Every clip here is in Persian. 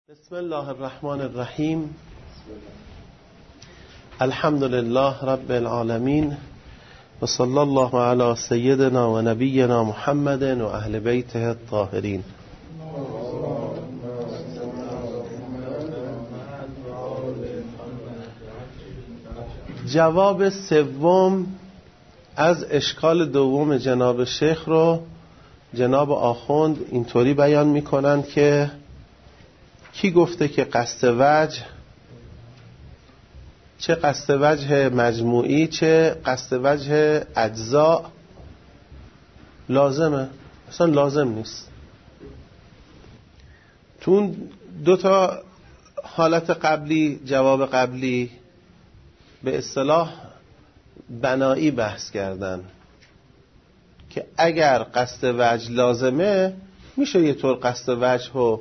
بسم الله الرحمن الرحیم. الحمد لله رب العالمین و صلی الله علی سیدنا و نبینا محمد و اهل بیته الطاهرین. جواب سوم از اشکال دوم جناب شیخ رو جناب آخوند اینطوری بیان میکنند که کی گفته که قصد وجه، چه قصد وجه مجموعی چه قصد وجه اجزا لازمه؟ اصلا لازم نیست. تو اون دو تا حالت قبلی جواب قبلی به اصطلاح بنایی بحث کردن که اگر قصد وجه لازمه میشه یه طور قصد وجه رو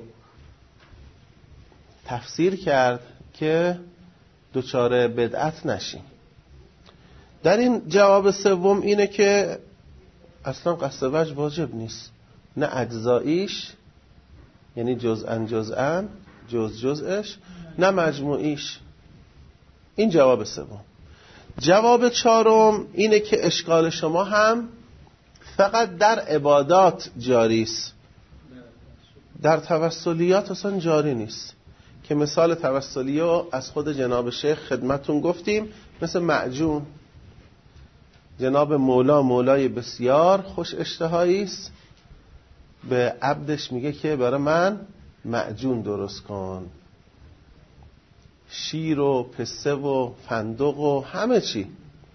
تفسیر کرد که دچار بدعت نشیم. در این جواب سوم اینه که اصلا قصد وجه واجب نیست، نه اجزاییش یعنی جزءاً جزءش، نه مجموعیش. این جواب سوم. جواب چهارم اینه که اشکال شما هم فقط در عبادات جاری است، در توسلیات اصلا جاری نیست، که مثال توسلی رو از خود جناب شیخ خدمتون گفتیم، مثل معجون. جناب مولای بسیار خوش اشتهایی است، به عبدش میگه که برای من معجون درست کن، شیر و پسته و فندق و همه چی،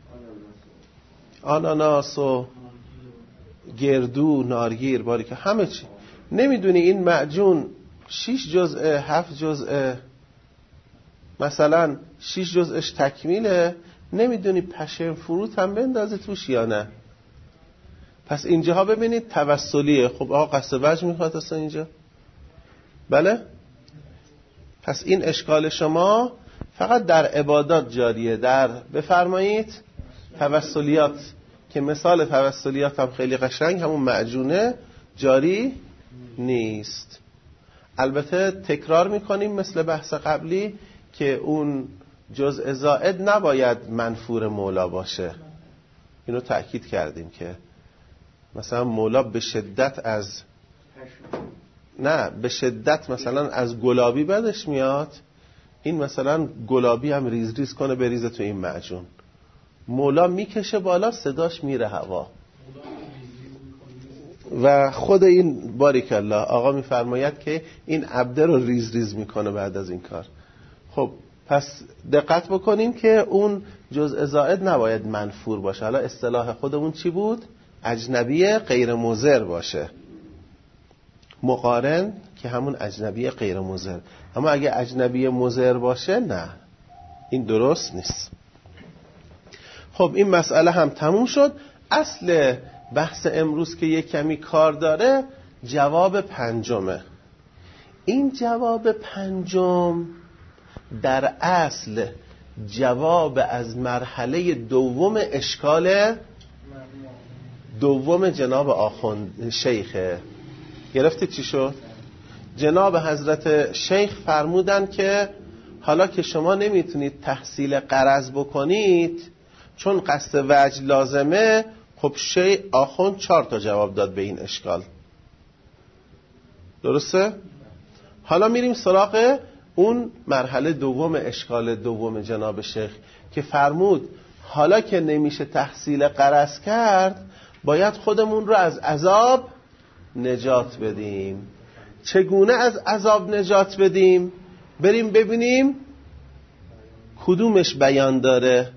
آناناس و گردو نارگیر باریکه همه چی. نمیدونی این معجون 6 جزء 7 جزء، مثلا 6 جزءش تکمیله، نمیدونی پشم فروت هم بندازه توش یا نه. پس اینجاها ببینید توسلیه. خب آقا قصد وجه میخواد اصلا اینجا؟ بله؟ پس این اشکال شما فقط در عبادات جاریه، در بفرمایید توسلیات، که مثال توسلیات هم خیلی قشنگ همون معجونه، جاری نیست. البته تکرار میکنیم مثل بحث قبلی که اون جزء زائد نباید منفور مولا باشه. اینو تأکید کردیم که مثلا مولا به شدت مثلا از گلابی بدش میاد، این مثلا گلابی هم ریز ریز کنه بریزه تو این معجون، مولا میکشه بالا صداش میره هوا. و خود این باریک الله آقا میفرماید که این عبده رو ریز ریز میکنه بعد از این کار. خب پس دقت بکنیم که اون جزء زائد نباید منفور باشه. حالا اصطلاح خودمون چی بود؟ اجنبی غیر مضر باشه، مقارن که همون اجنبی غیر مضر. اما اگه اجنبی مضر باشه نه، این درست نیست. خب این مسئله هم تموم شد. اصل بحث امروز که یک کمی کار داره جواب پنجمه. این جواب پنجم در اصل جواب از مرحله دوم اشکال دوم جناب آخوند شیخه. گرفتید چی شد؟ جناب حضرت شیخ فرمودن که حالا که شما نمیتونید تحصیل غرض بکنید چون قصد وجه لازمه، خب شیخ آخوند 4 تا جواب داد به این اشکال. درسته؟ حالا میریم سراغ اون مرحله دوم اشکال دوم جناب شیخ که فرمود حالا که نمیشه تحصیل غرض کرد باید خودمون رو از عذاب نجات بدیم. چگونه از عذاب نجات بدیم؟ بریم ببینیم کدومش بیان داره.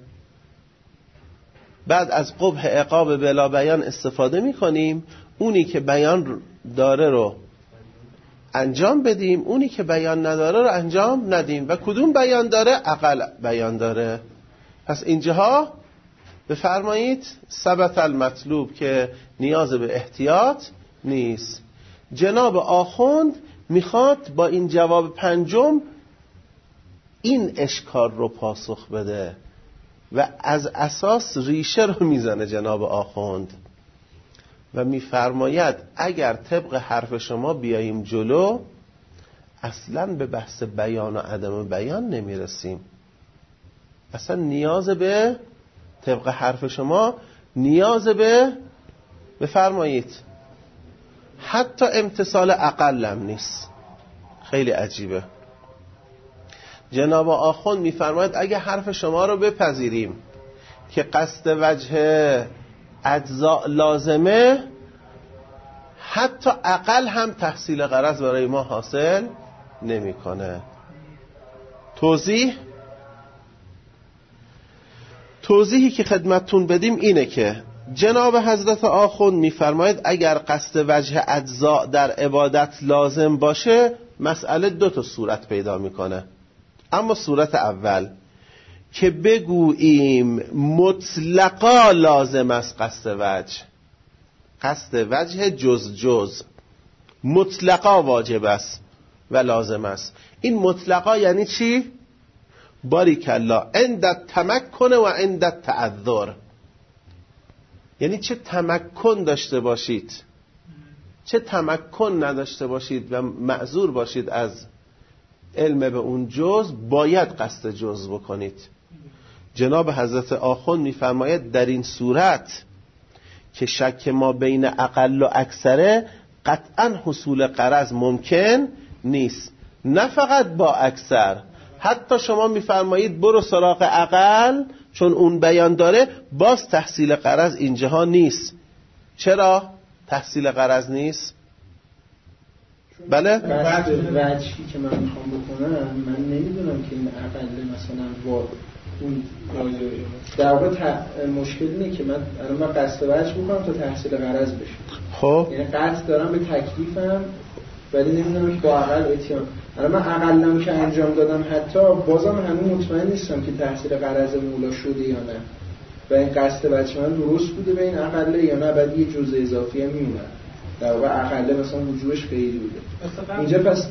بعد از قبح عقاب بلا بیان استفاده میکنیم، اونی که بیان داره رو انجام بدیم، اونی که بیان نداره رو انجام ندیم. و کدوم بیان داره؟ اقل بیان داره. پس اینجاها بفرمایید ثبت المطلوب که نیاز به احتیاط نیست. جناب آخوند میخواد با این جواب پنجم این اشکال رو پاسخ بده و از اساس ریشه رو میزنه جناب آخوند و میفرماید اگر طبق حرف شما بیاییم جلو، اصلا به بحث بیان و عدم بیان نمیرسیم. اصلا نیاز به، طبق حرف شما، نیاز به بفرمایید حتی امتصال اقلم نیست. خیلی عجیبه. جناب آخوند میفرماید اگه حرف شما رو بپذیریم که قصد وجه اجزاء لازمه، حتی اقل هم تحصیل غرض برای ما حاصل نمیکنه. توضیحی که خدمتتون بدیم اینه که جناب حضرت آخوند میفرماید اگر قصد وجه اجزاء در عبادت لازم باشه، مسئله 2 صورت پیدا میکنه. اما صورت اول که بگوییم مطلقا لازم است قصد وجه جز مطلقا واجب است و لازم است. این مطلقا یعنی چی؟ باریکالله، عند التمکن و عند التعذر. یعنی چه تمکن داشته باشید، چه تمکن نداشته باشید و معذور باشید از علم به اون جز، باید قصد جز بکنید. جناب حضرت آخوند میفرماید در این صورت که شک ما بین اقل و اکثره، قطعا حصول غرض ممکن نیست. نه فقط با اکثر، حتی شما میفرمایید برو سراغ اقل چون اون بیان داره، باز تحصیل غرض اینجاها نیست. چرا تحصیل غرض نیست؟ بله؟ بعد وجهی که من میخوام بکنم، من نمیدونم که این اقل مثلا با اون در واقع مشکل اینه که من قصد وجه میکنم تا تحصیل غرض بشه. خب یعنی قصد دارم به تکلیفم، ولی نمیدونم که با اقل اتیان. من اقلم که انجام دادم حتی بازم همین مطمئن نیستم که تحصیل غرض مولا شده یا نه، و این قصد وجه من درست بوده به این اقله یا نه، بعد یه جزء اضافی هم میمونه. در واقع اقله مثلا وجوهش خیلی بوده اینجا. پس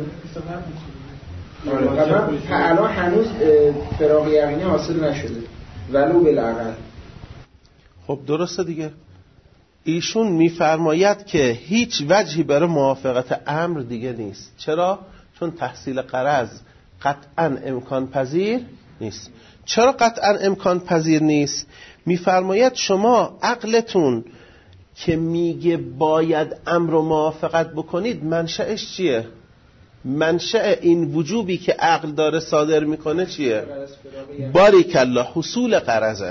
الان هنوز فراغ یقینی حاصل نشده ولو بالاقل. خب درسته دیگه. ایشون میفرماید که هیچ وجهی برای موافقت امر دیگه نیست. چرا؟ چون تحصیل غرض قطعا امکان پذیر نیست. چرا قطعا امکان پذیر نیست؟ میفرماید شما عقلتون که میگه باید امر و موافقت بکنید، منشأش چیه؟ منشأ این وجوبی که عقل داره صادر میکنه چیه؟ باریکالله، حصول غرضه.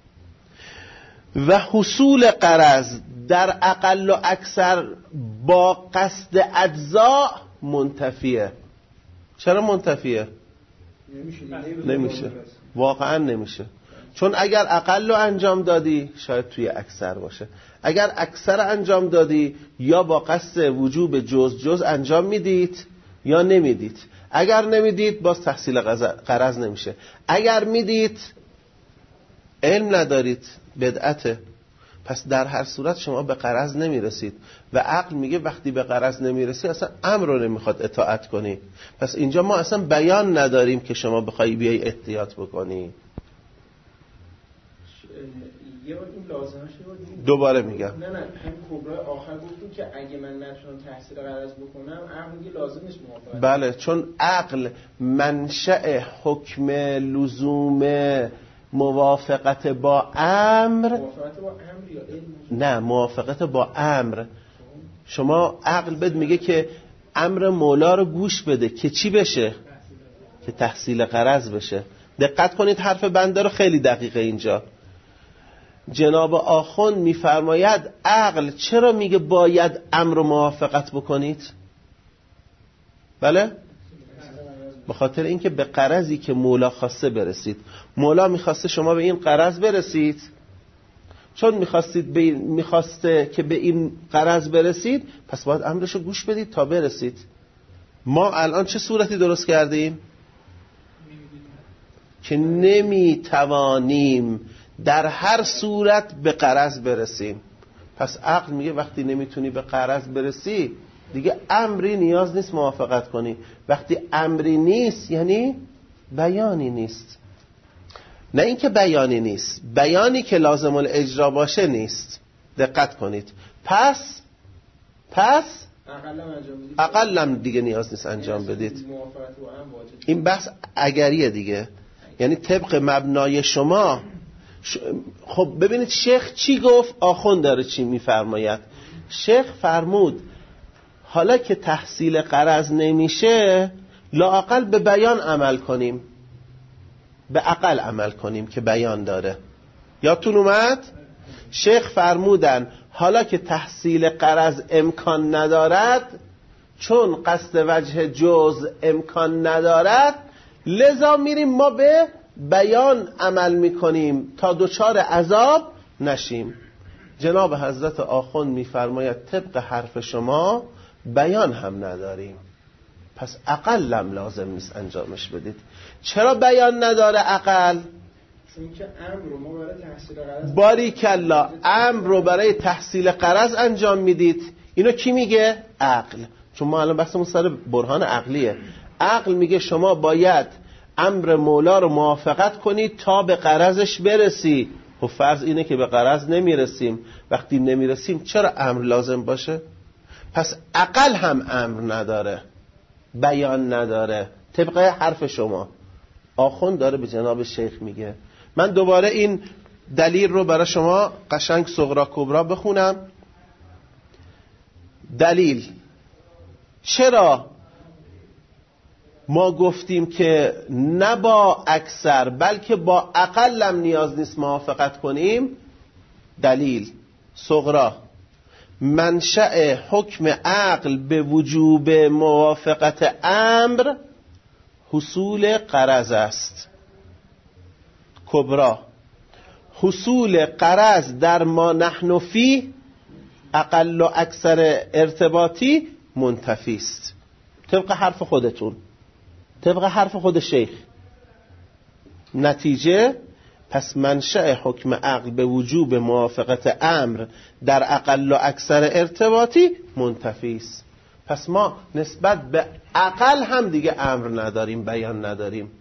و حصول غرض در اقل و اکثر با قصد اجزاء منتفیه. چرا منتفیه؟ نمیشه. واقعا نمیشه. چون اگر اقل رو انجام دادی شاید توی اکثر باشه، اگر اکثر انجام دادی یا با قصد وجوب جز انجام میدید یا نمیدید. اگر نمیدید باز تحصیل غرض نمیشه. اگر میدید علم ندارید، بدعته. پس در هر صورت شما به غرض نمیرسید و عقل میگه وقتی به غرض نمیرسی اصلا امر رو نمیخواد اطاعت کنی. پس اینجا ما اصلا بیان نداریم که شما بخوای بیای احتیاط بکنی. دوباره میگم نه هم کبرای آخر گفتیم که اگه من نتونم تحصیل غرض بکنم عقل میگه لازم نیست موافقت. بله، چون عقل منشأ حکم لزوم موافقت با امر، موافقت با امر یا علم؟ نه، موافقت با امر. شما عقل بد میگه که امر مولا رو گوش بده که چی بشه؟ که تحصیل غرض بشه. دقت کنید حرف بنده رو، خیلی دقیقه اینجا. جناب آخوند میفرماید عقل چرا میگه باید امر و موافقت بکنید؟ بله؟ به خاطر اینکه به غرضی که مولا خواسته برسید. مولا میخواسته شما به این غرض برسید، چون میخواسته که به این غرض برسید، پس باید امرشو گوش بدید تا برسید. ما الان چه صورتی درست کردیم؟ که نمیتوانیم در هر صورت به غرض برسیم. پس عقل میگه وقتی نمیتونی به غرض برسی دیگه امری نیاز نیست موافقت کنی. وقتی امری نیست یعنی بیانی نیست. نه اینکه بیانی نیست، بیانی که لازم الاجرا باشه نیست. دقت کنید. پس اقلم دیگه نیاز نیست انجام بدید. این بحث اگریه دیگه، یعنی طبق مبنای شما. خب ببینید شیخ چی گفت، آخوند داره چی میفرماید. شیخ فرمود حالا که تحصیل غرض نمیشه، لااقل به بیان عمل کنیم، به عقل عمل کنیم که بیان داره. یادتون اومد؟ شیخ فرمودن حالا که تحصیل غرض امکان ندارد، چون قصد وجه جز امکان ندارد، لذا میریم ما به بیان عمل میکنیم تا دچار عذاب نشیم. جناب حضرت آخوند میفرماید طبق حرف شما بیان هم نداریم، پس عقلم لازم نیست انجامش بدید. چرا بیان نداره عقل؟ چون که امر رو ما برای تحصیل غرض، باریکلا، امر رو برای تحصیل غرض انجام میدید. اینو کی میگه؟ عقل. چون ما الان بحثمون سر برهان عقلیه. عقل میگه شما باید امر مولا رو موافقت کنید تا به غرضش برسی. و فرض اینه که به غرض نمیرسیم. وقتی نمیرسیم چرا امر لازم باشه؟ پس عقل هم امر نداره، بیان نداره، طبق حرف شما. آخوند داره به جناب شیخ میگه. من دوباره این دلیل رو برای شما قشنگ صغرا کبرا بخونم. دلیل چرا ما گفتیم که نه با اکثر بلکه با اقل هم نیاز نیست موافقت کنیم؟ دلیل صغرا: منشأ حکم عقل به وجوب موافقت امر حصول غرض است. کبرا: حصول غرض در ما نحن فی اقل و اکثر ارتباطی منتفی است. طبق حرف خودتون، طبق حرف خود شیخ. نتیجه پس منشأ حکم عقل به وجوب موافقت امر در اقل و اکثر ارتباطی منتفی است. پس ما نسبت به عقل هم دیگه امر نداریم، بیان نداریم.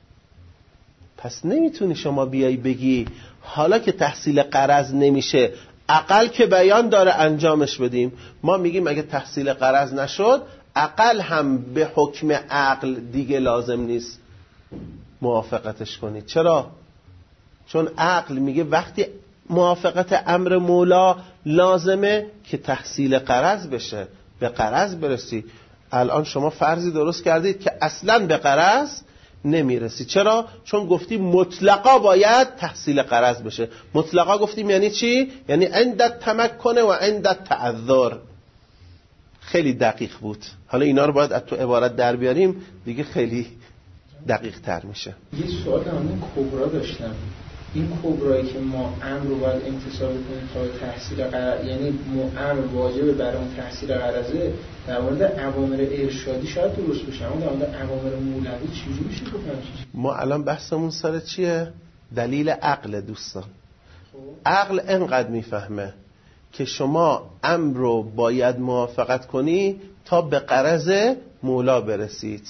پس نمیتونی شما بیایی بگی حالا که تحصیل غرض نمیشه، عقل که بیان داره انجامش بدیم. ما میگیم اگه تحصیل غرض نشد، عقل هم به حکم عقل دیگه لازم نیست موافقتش کنید. چرا؟ چون عقل میگه وقتی موافقت امر مولا لازمه که تحصیل غرض بشه، به غرض برسی. الان شما فرضی درست کردید که اصلا به غرض نمیرسی. چرا؟ چون گفتیم مطلقا باید تحصیل غرض بشه. مطلقا گفتیم یعنی چی؟ یعنی عند التمکن و عند التعذر. خیلی دقیق بود. حالا اینا رو باید از تو عبارت در بیاریم دیگه، خیلی دقیق تر میشه. یه سوال همون کبرا داشتم. این کبرایی که ما امر رو باید امتثال کنیم تا تحصیل غرض، یعنی امر واجب برای اون تحصیل غرضه، در مورد اوامر ارشادی شاید درست باشه، اما در مورد اوامر مولوی چجوری میشه گفتن؟ ما الان بحثمون سر چیه؟ دلیل عقل دوستان. عقل انقدر میفهمه که شما امر رو باید موافقت کنی تا به غرض مولا برسید.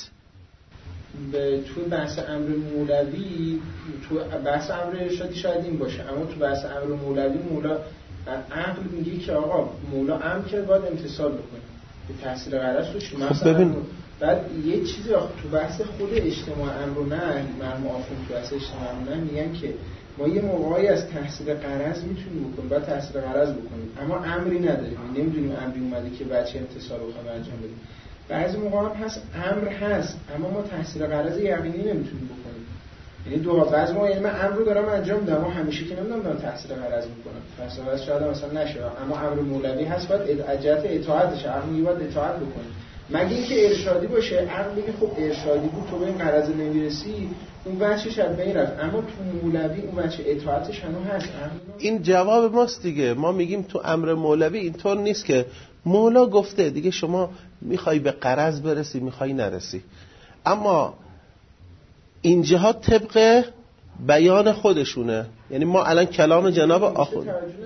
تو بحث امر مولوی، تو بحث امر ارشادی شاید این باشه، اما تو بحث امر مولوی مولا عقل میگه که آقا مولا امر که باید امتثال بکنه به تحصیل غرض رو چی مثلا. بعد یه چیزی تو بحث خود اجتماع امر و نهی، من موافقم تو بحث اجتماع امر و نهی میگن که ما یه موقعی از تحصیل غرض میتونیم بکنیم، باید تحصیل غرض بکنیم، اما امری نداریم، نمیدونیم امری اومده که بچه امتثال بکنه انجام بدیم. بعضی موقع هم هست امر هست اما ما تحصیل غرض یقینی نمیتونیم بکنیم. یعنی دو بعضی موقع یعنی من امر رو دارم انجام میدم اما همیشه که نمیدونم دارم تحصیل غرض میکنم، تحصیل غرض شاید مثلا نشه، اما امر مولوی هست باید اجازه اطاعتش، عقل میگه باید اطاعت بکنیم. مگه اینکه ارشادی باشه، عقل میگه خب ارشادی بود تو به این غرض نمیرسی، اون بچه‌ش از بین رفت، اما تو مولوی اون بچه اطاعتش هنوز هست. این جواب ماست دیگه. ما میگیم تو امر مولوی اینطور نیست که مولا گفته دیگه شما میخوای به غرض برسی میخوای نرسی، اما اینجاها طبق بیان خودشونه. یعنی ما الان کلام جناب آخوند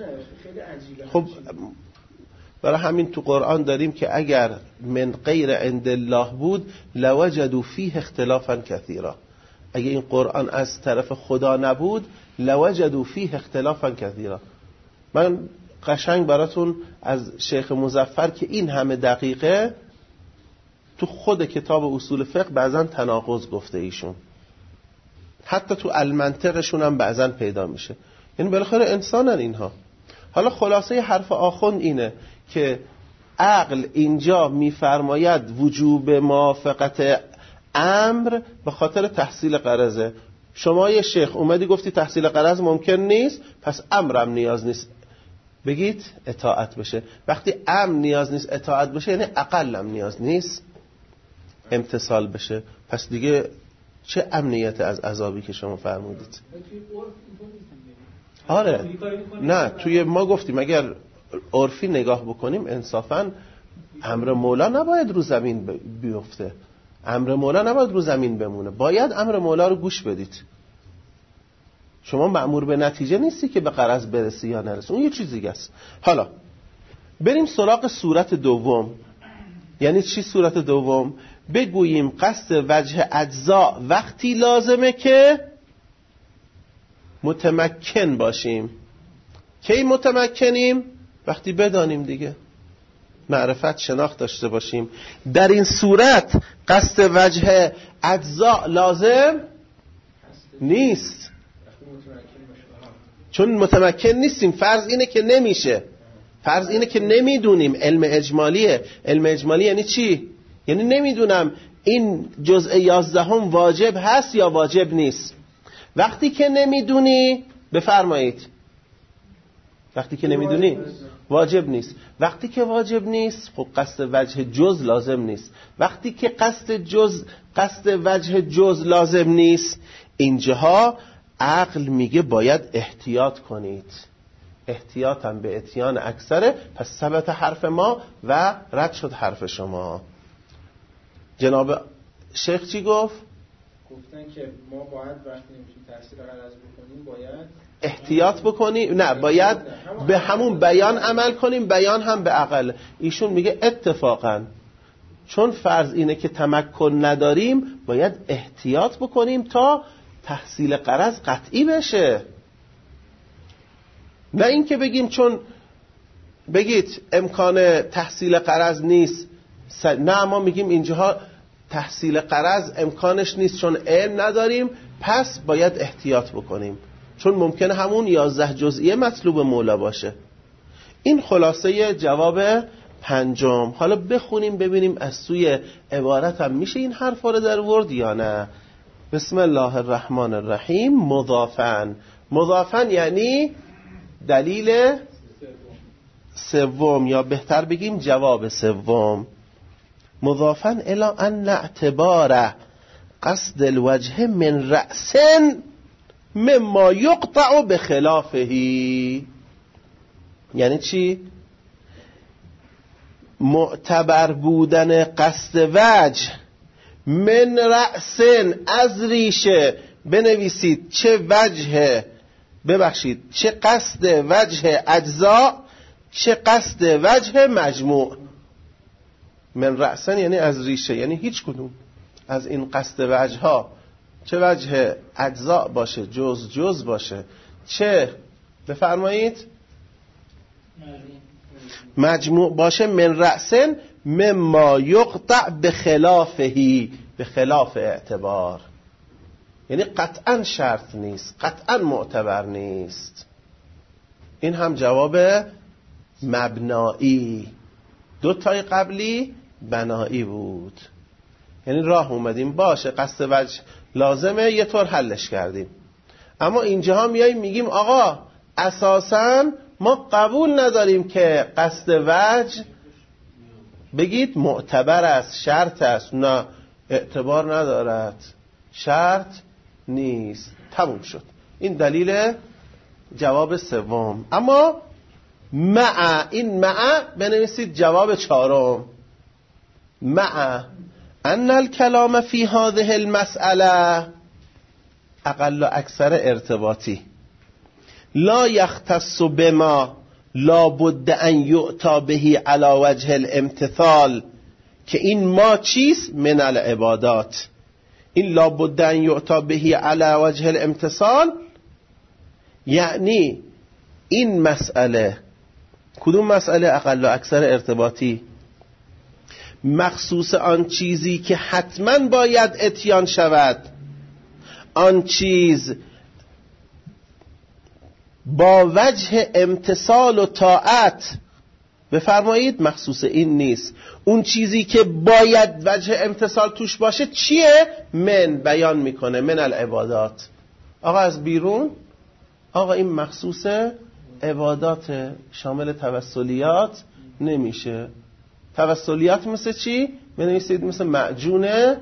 خب برای همین تو قرآن داریم که اگر من غیر عند الله بود لوجدوا فیه اختلافا کثیرا. اگه این قرآن از طرف خدا نبود لوجدوا فیه اختلافا کثیرا. من قشنگ براتون از شیخ مظفر که این همه دقیقه تو خود کتاب اصول فقه بعضا تناقض گفته ایشون، حتی تو المنطقشون هم بعضا پیدا میشه. یعنی بالاخره انسانن اینها. حالا خلاصه حرف آخوند اینه که عقل اینجا میفرماید وجوب موافقت امر به خاطر تحصیل غرضه. شما یه شیخ اومدی گفتی تحصیل غرض ممکن نیست، پس امرم نیاز نیست بگید اطاعت بشه. وقتی امر نیاز نیست اطاعت بشه یعنی اقلم نیاز نیست امتثال بشه. پس دیگه چه امنیت از عذابی که شما فرمودید؟ آره نه، توی ما گفتیم اگر عرفی نگاه بکنیم انصافاً امر مولا نباید رو زمین بیفته، امر مولا نباید رو زمین بمونه، باید امر مولا رو گوش بدید. شما مأمور به نتیجه نیستی که به غرض برسی یا نرسی، اون یه چیز دیگه است. حالا بریم سراغ صورت دوم. یعنی چی صورت دوم؟ بگوییم قصد وجه اجزا وقتی لازمه که متمکن باشیم. کی متمکنیم؟ وقتی بدانیم دیگه، معرفت شناخت داشته باشیم. در این صورت قصد وجه اجزا لازم نیست، چون متمکن نیستیم. فرض اینه که نمیشه، فرض اینه که نمیدونیم. علم اجمالیه. علم اجمالی یعنی چی؟ یعنی نمیدونم این جزء 11 واجب هست یا واجب نیست. وقتی که نمیدونی بفرمایید، وقتی که نمیدونی واجب نیست. وقتی که واجب نیست خب قصد وجه جز لازم نیست. وقتی که قصد وجه جز لازم نیست، اینجاها عقل میگه باید احتیاط کنید. احتیاط هم به اتیان اکثره. پس ثبت حرف ما و رد شد حرف شما. جناب شیخ چی گفت؟ گفتن که ما باید وقتی نمیتونیم تحصیل غرض بکنیم باید احتیاط بکنیم. نه، باید به همون بیان عمل کنیم. بیان هم به عقل. ایشون میگه اتفاقا چون فرض اینه که تمکن نداریم باید احتیاط بکنیم تا تحصیل غرض قطعی بشه. نه اینکه بگیم چون بگید امکان تحصیل غرض نیست. نه، ما میگیم اینجاها تحصیل غرض امکانش نیست چون علم نداریم، پس باید احتیاط بکنیم چون ممکنه همون 11 جزئیه مطلوب مولا باشه. این خلاصه جواب پنجم. حالا بخونیم ببینیم از سوی عبارت هم میشه این حرفا رو در ورد یا نه. بسم الله الرحمن الرحیم. مضافن. مضافن یعنی دلیل سوم، یا بهتر بگیم جواب سوم. مضافن الی ان اعتبار قصد الوجه من رأس مما یقطع بخلافه. یعنی چی؟ معتبر بودن قصد وجه من رأس، از ریشه. بنویسید چه وجه، ببخشید چه قصد وجه اجزا، چه قصد وجه مجموع. من رأسن یعنی از ریشه، یعنی هیچ کدوم از این قصد وجه ها، چه وجه اجزا باشه، جز باشه، چه بفرمایید مجموع باشه، من رأسن مما یقطع بخلافهی، به خلاف اعتبار. یعنی قطعا شرط نیست، قطعا معتبر نیست. این هم جواب مبنایی. دو تای قبلی بنایی بود. یعنی راه اومدیم باشه قصد وجه لازمه، یه طور حلش کردیم. اما اینجا میاییم میگیم آقا اساساً ما قبول نداریم که قصد وجه بگید معتبر است، شرط است. نه، اعتبار ندارد، شرط نیست. تموم شد. این دلیل جواب سوم. اما مع، این مع بنویسید جواب چهارم. مع ان الکلام فی هذه المسئله اقل و اکثر ارتباطی لا یختص بما لا بد ان یؤتی به علی وجه الامتثال. که این ما چیست؟ من العبادات. این لا بد ان یؤتی به علی وجه الامتثال یعنی این مسئله کدوم مسئله اقل و اکثر ارتباطی؟ مخصوص آن چیزی که حتما باید اتیان شود، آن چیز با وجه امتثال و طاعت. بفرمایید مخصوص این نیست. اون چیزی که باید وجه امتثال توش باشه چیه؟ من بیان میکنه من العبادات. آقا از بیرون، آقا این مخصوص عبادات، شامل توسلیات نمیشه. توسلیات مثل چی؟ بنویسید مثل معجونه.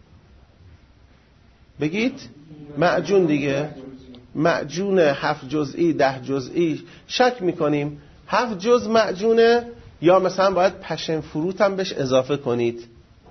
بگید معجون دیگه، معجون 7 جزئی 10 جزئی شک میکنیم 7 جز معجونه، یا مثلا باید پشن فروت هم بهش اضافه کنید.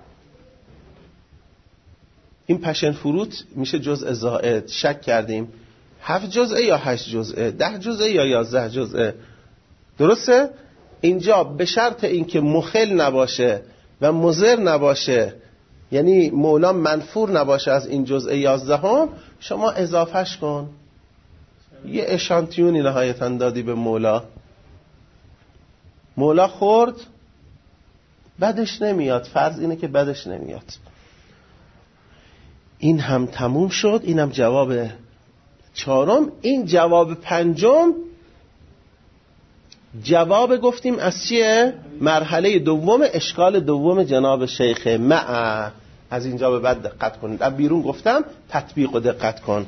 این پشن فروت میشه جزء زائد، شک کردیم 7 جزء یا 8 جزء، 10 جزء یا 11 جزء. درسته؟ اینجا به شرط اینکه مخل نباشه و مضر نباشه، یعنی مولا منفور نباشه از این جزء 11 شما اضافهش کن. یه اشانتیونی نهایتاً دادی به مولا، مولا خورد، بدش نمیاد. فرض اینه که بدش نمیاد. این هم تموم شد. اینم جواب 4. این جواب 5. جواب گفتیم از چیه؟ مرحله 2 اشکال 2 جناب شیخ مع. از اینجا به بعد دقت کنید. از بیرون گفتم تطبیق و دقت کن.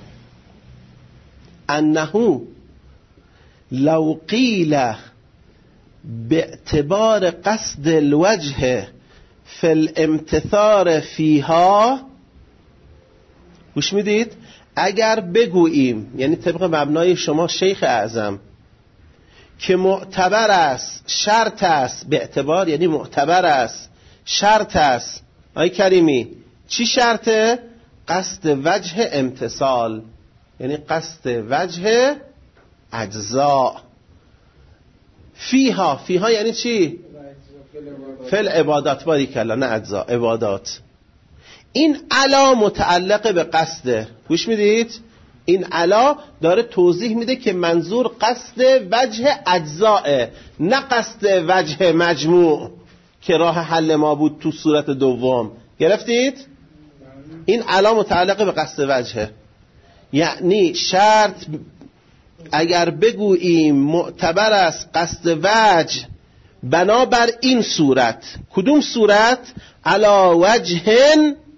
انه لو قیل باعتبار قصد الوجه فی الامتثار فیها، گوش میدید؟ اگر بگوییم، یعنی طبق مبنای شما شیخ اعظم، که معتبر است، شرط است، به اعتبار یعنی معتبر است، شرط است. آی کریمی چی شرطه؟ قصد وجه امتثال، یعنی قصد وجه اجزاء. فیها، فیها یعنی چی؟ فل عبادات. باریکلا، نه اجزاء، عبادات. این علا متعلق به قصده. گوش میدید؟ این علا داره توضیح میده که منظور قصد وجه اجزاء، نه قصد وجه مجموع که راه حل ما بود تو صورت 2. گرفتید؟ این علا متعلق به قصد وجه، یعنی شرط اگر بگوییم معتبر است قصد وجه بنابر این صورت. کدوم صورت؟ علا وجه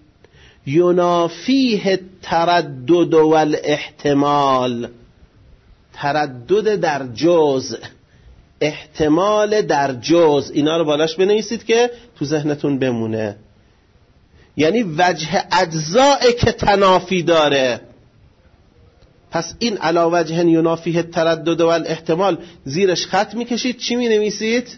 ینافیه التردد والاحتمال. تردد در جزء، احتمال در جزء. اینا رو بالاش بنویسید که تو ذهنتون بمونه. یعنی وجه اجزاء که تنافی داره. پس این علا وجه ینافیه التردد والاحتمال زیرش خط میکشید. چی مینویسید؟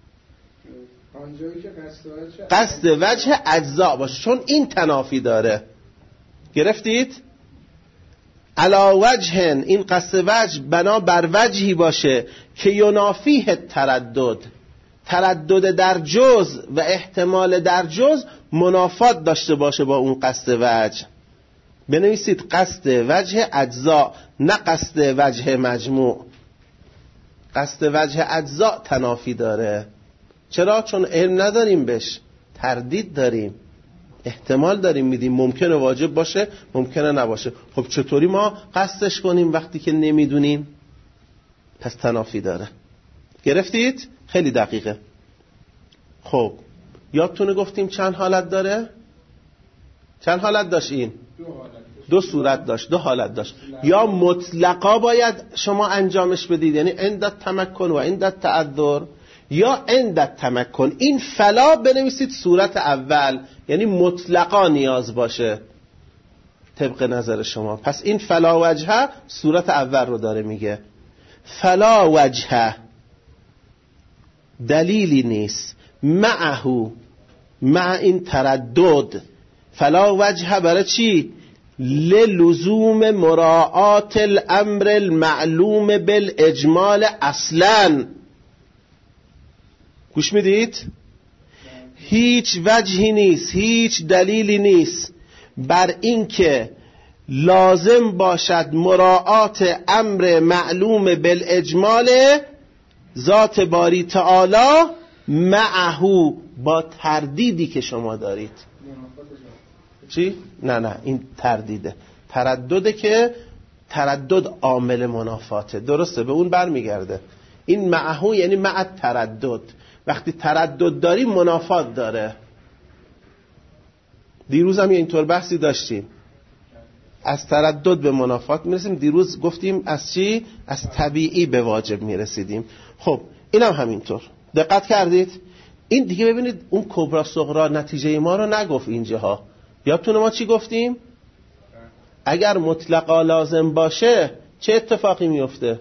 قصد وجه اجزاء باشه، چون این تنافی داره. گرفتید؟ علا وجه، این قصد وجه بنا بر وجهی باشه که ینافیه التردد، تردد در جز و احتمال در جز منافات داشته باشه با اون قصد وجه. بنویسید قصد وجه اجزاء، نه قصد وجه مجموع. قصد وجه اجزاء تنافی داره. چرا؟ چون علم نداریم بهش، تردید داریم، احتمال داریم میدیم، ممکنه واجب باشه، ممکنه نباشه. خب چطوری ما قصدش کنیم وقتی که نمیدونیم؟ پس تنافی داره. گرفتید؟ خیلی دقیقه. خب یادتونه گفتیم چند حالت داره؟ چند حالت داشت این؟ 2 صورت داشت، 2 حالت داشت. یا مطلقا باید شما انجامش بدید، یعنی عند التمکن و عند التعذر، یا عند التمکن. این فلا بنویسید صورت اول، یعنی مطلقا نیاز باشه طبق نظر شما. پس این فلا وجهه صورت اول رو داره میگه. فلا وجهه دلیلی نیست معه، مع این تردد. فلا وجهه برای چی؟ للزوم مراعات الامر المعلوم بالاجمال اصلا. گوش میدید؟ هیچ وجهی نیست، هیچ دلیلی نیست بر این که لازم باشد مراعات امر معلوم بالاجمال ذات باری تعالی معهو، با تردیدی که شما دارید. چی؟ نه این تردیده، تردده که تردد عامل منافاته، درسته، به اون برمیگرده. این معهو یعنی مع تردد، وقتی تردد داریم منافات داره. دیروز هم اینطور بحثی داشتیم، از تردد به منافات میرسیم. دیروز گفتیم از چی؟ از طبیعی به واجب میرسیدیم. خب اینم همینطور، دقت کردید؟ این دیگه ببینید اون کبرا صغرا نتیجه ما رو نگفت اینجاها. یادتونه ما چی گفتیم؟ اگر مطلقا لازم باشه چه اتفاقی میفته؟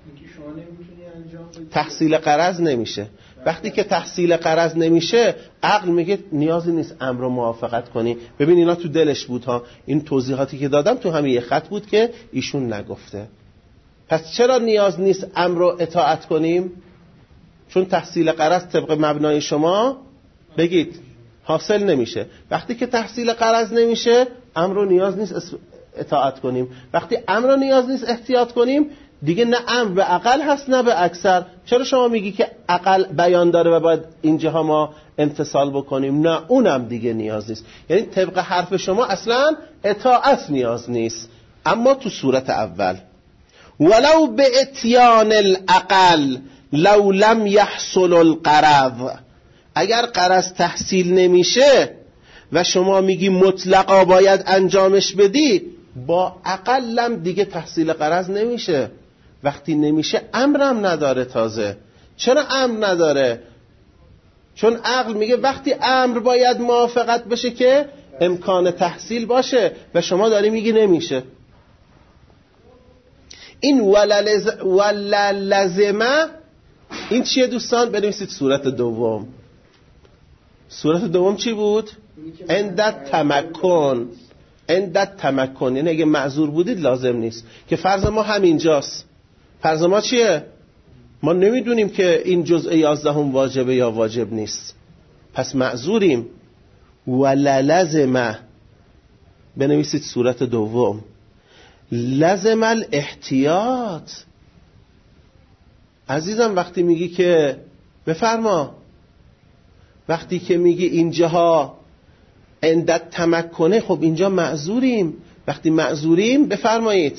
تحصیل غرض نمیشه. وقتی که تحصیل غرض نمیشه، عقل میگه نیازی نیست امر رو موافقت کنی. ببین اینا تو دلش بود ها، این توضیحاتی که دادم تو همین یه خط بود که ایشون نگفته. پس چرا نیاز نیست امر رو اطاعت کنیم؟ چون تحصیل غرض طبق مبنای شما بگید حاصل نمیشه. وقتی که تحصیل غرض نمیشه، امر رو نیاز نیست اطاعت کنیم. وقتی امر رو نیاز نیست احتیاط کنیم، دیگه نه امر به عقل هست نه به اکثر. چرا شما میگی که عقل بیان داره و باید اینجاها ما امتثال بکنیم؟ نه، اونم دیگه نیاز نیست. یعنی طبق حرف شما اصلا اطاعت نیاز نیست. اما تو صورت اول ولو به اتیان العقل لو لم یحصل الغرض، اگر غرض تحصیل نمیشه و شما میگی مطلقا باید انجامش بدی، با عقلم دیگه تحصیل غرض نمیشه. وقتی نمیشه امرم نداره. تازه چرا امر نداره؟ چون عقل میگه وقتی امر باید موافقت بشه که امکان تحصیل باشه و شما داری میگی نمیشه. این وللزمه این چیه دوستان؟ بنویسید صورت دوم. صورت دوم چی بود؟ عند تمکن. عند تمکن یعنی اگه معذور بودید لازم نیست، که فرض ما همینجاست. فرض ما چیه؟ ما نمیدونیم که این جزء 11 واجبه یا واجب نیست، پس معذوریم. وللزمه بنویسید صورت دوم. لزم الاحتیاط. عزیزم وقتی میگی که بفرما، وقتی که میگی اینجاها عند تمکنه، خب اینجا معذوریم. وقتی معذوریم بفرمایید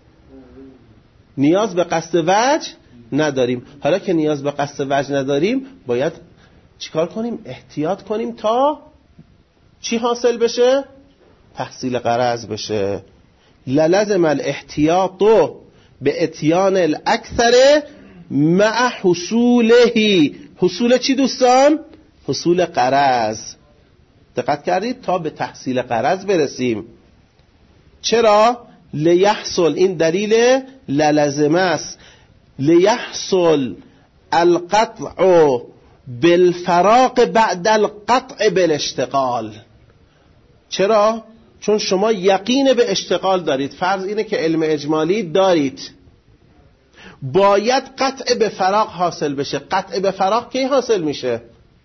نیاز به قصد وجه نداریم. حالا که نیاز به قصد وجه نداریم، باید چیکار کنیم؟ احتیاط کنیم تا چی حاصل بشه؟ تحصیل غرض بشه. للزم الاحتیاط به اتیان الاکثر مع حصوله. حصول چی دوستان؟ حصول غرض. دقت کردید؟ تا به تحصیل غرض برسیم. چرا؟ لیحصل، این دلیل للزمه است. لیحصل القطع بالفراق بعد القطع بالاشتغال. چرا؟ چون شما یقین به اشتغال دارید. فرض اینه که علم اجمالی دارید، باید قطع به فراق حاصل بشه. قطع به فراق کی حاصل میشه؟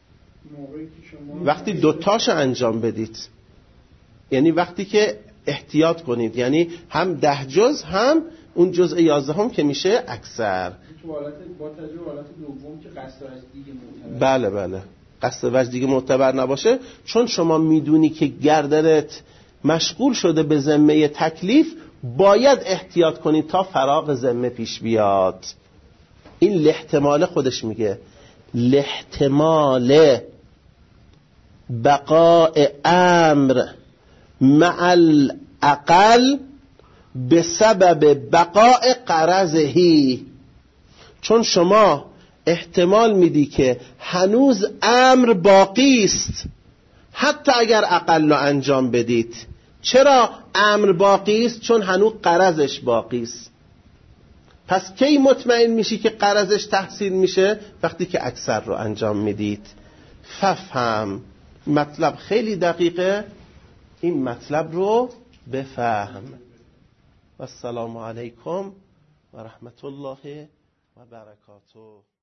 وقتی دوتاش انجام بدید، یعنی وقتی که احتیاط کنید، یعنی هم 10 جز هم اون جزء 11 که میشه اکثر. با تجربه حالت دوم که قصد وجه دیگه معتبر. بله قصد وجه دیگه معتبر نباشه، چون شما میدونی که گردنت مشغول شده به ذمه تکلیف، باید احتیاط کنید تا فراغ ذمه پیش بیاد. این لاحتمال خودش میگه لاحتمال بقاء امر مع الاقل به سبب بقاء غرضهی. چون شما احتمال میدی که هنوز امر باقی است حتی اگر اقل رو انجام بدید. چرا امر باقی است؟ چون هنوز غرضش باقی است. پس کی مطمئن میشی که غرضش تحصیل میشه؟ وقتی که اکثر رو انجام میدید. فهم. مطلب خیلی دقیقه، این مطلب رو بفهم. و السلام علیکم و رحمت الله و برکاته.